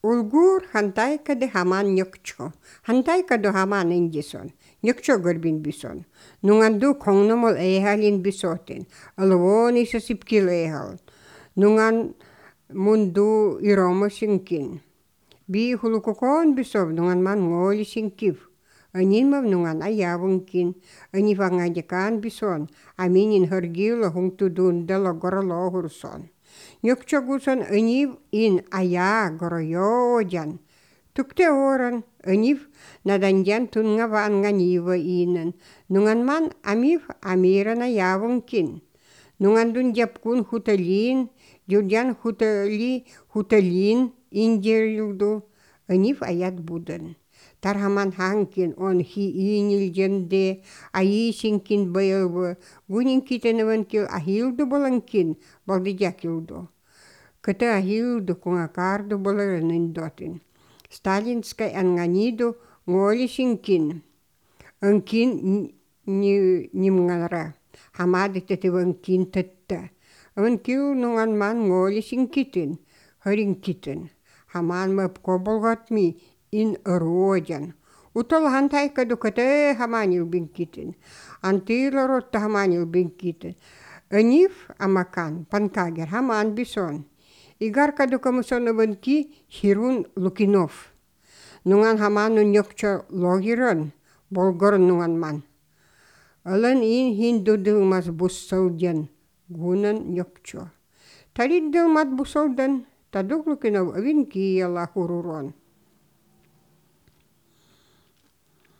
Улгур хантайкады хаман ньокчо. Хантайкаду хаман индисон. Ньокчо горбин бison. Нунганду конгномол эйхалин бисотин. Алвони сосипкил эйхал. Нунган мунду иромо синкин. Би хулукокон бисов нунган ман ngoли синкив. Анинмав нунган аявункин. Анифангадикан бison. Аминин хыргила хунгтудундала горолохурсон. Ньокчогусон анив ин ая гороёдян. Тукте оран анив надандян тунга ванганива инен. Нунганман амив амирана явункин. Нунгандун дяпкун хуталин, дюдян хуталин индерилду. Анив аят будан. Тархаман ханкин он хи инилденде, аисинкин байлбы, гунин китеневенкил ахилду боланкин, балдидякилду. Кыта ахилду кунгакарду боларынын дотин. Сталинскай анганиду ngolисинкин. Анкин нимгара. Хамады тетеванкин тетта. Анкил нунган ngolисинкитин, харинкитин. Хаман мэп коболгатми, ин родян. Утол хантайкаду кате хаманил бинкитин. Антилоротта хаманил бинкитин. Анив амакан, панкагер, хаман бison. Игаркаду камусонованки хирун Лукинов. Нунган хаману ньокчо логирон, болгорон нунган ман. Алан ин хинду дылмас буссалден, гунан ньокчо. Тарид дылмат буссалден, тадук Лукинов авинки яла хурурон.